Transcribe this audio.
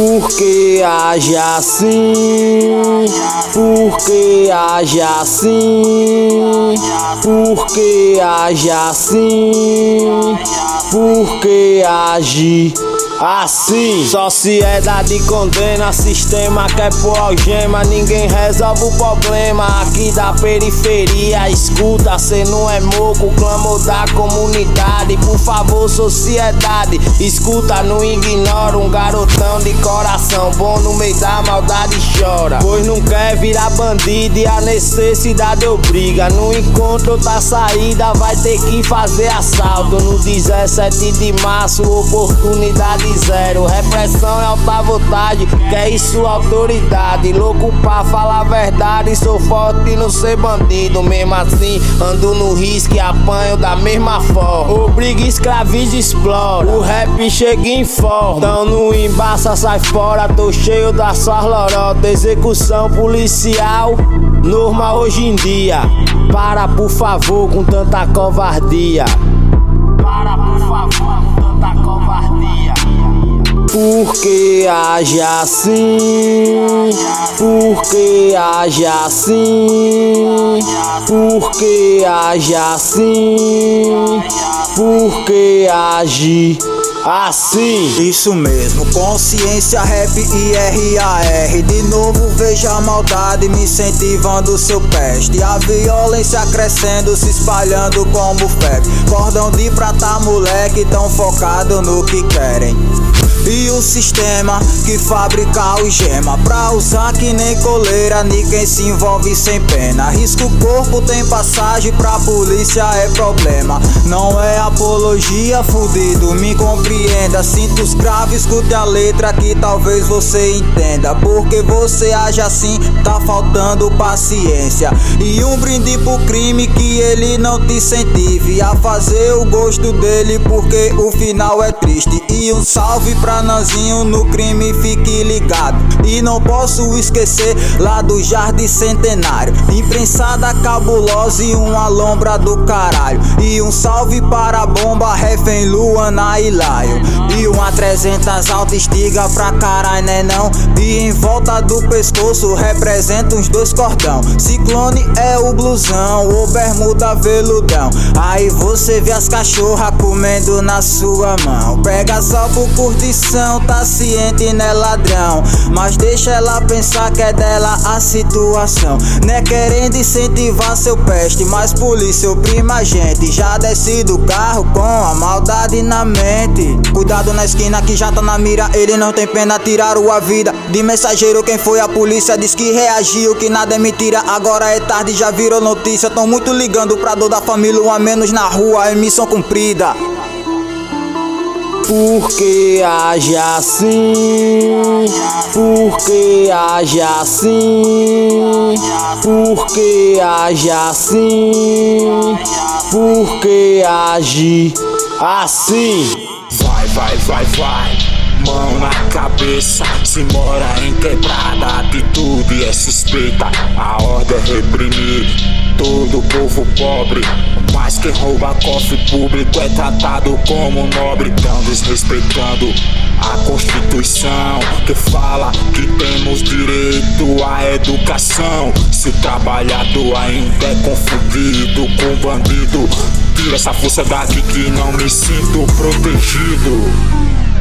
Por que age assim? Por que age assim? Por que age assim? Por que age assim? Sociedade condena, sistema quer pôr algema. Ninguém resolve o problema aqui da periferia. Escuta, cê não é moco, clamor da comunidade. Por favor, sociedade, escuta, não ignora. Um garotão de coração bom no meio da maldade chora, pois não quer virar bandido e a necessidade obriga. Não encontra outra saída, vai ter que fazer assalto. No 17 de março, oportunidade zero. Repressão é alta vontade, quer isso autoridade. Louco pra falar a verdade, sou forte e não ser bandido. Mesmo assim, ando no risco e apanho da mesma forma. Obriga, escraviza, explora. O rap chega em forma. Então não embaça, sai fora. Tô cheio das suas lorotas. Execução policial, norma hoje em dia. Para, por favor, com tanta covardia. Para, por favor, com tanta covardia. Por que age assim? Por que age assim? Por que age assim? Por que age assim? Isso mesmo, consciência, rap e RAR. De novo vejo a maldade me incentivando seu peste. A violência crescendo, se espalhando como febre. Cordão de prata, moleque, tão focado no que querem. E o sistema que fabrica algema pra usar que nem coleira, ninguém se envolve sem pena. Risca o corpo, tem passagem pra polícia, é problema. Não é apologia, fudido, me compreenda. Sinto os graves, escute a letra que talvez você entenda. Porque você age assim, tá faltando paciência. E um brinde pro crime que ele não te incentive a fazer o gosto dele, porque o final é triste. E um salve pra Nanzinho no crime, fique ligado. E não posso esquecer lá do Jardim Centenário, imprensada cabulosa e uma lombra do caralho. E um salve para a bomba, refém Luana e Laio. E uma 300 alta estiga pra caralho, né não? E em volta do pescoço representa uns 2 cordão. Ciclone é o blusão, o bermuda veludão. Aí você vê as cachorras comendo na sua mão. Pega só por curtição, tá ciente, né ladrão? Mas deixa ela pensar que é dela a situação. Né querendo incentivar seu peste, mas polícia oprima a gente. Já desce do carro com a maldade na mente. Cuidado na esquina que já tá na mira, ele não tem pena, tiraram a vida de mensageiro. Quem foi a polícia diz que reagiu, que nada é mentira. Agora é tarde, já virou notícia. Tão muito ligando pra dor da família, um a menos na rua, é missão cumprida. Por que age assim? Por que age assim? Por que age assim? Por que age assim? Vai, vai, vai, vai, mão na cabeça. Se mora em quebrada, atitude é suspeita. A ordem é reprimir todo povo pobre. Mas quem rouba cofre público é tratado como nobre. Tão desrespeitando a Constituição, que fala que temos direito à educação. Se o trabalhador ainda é confundido com bandido, tira essa força daqui que não me sinto protegido.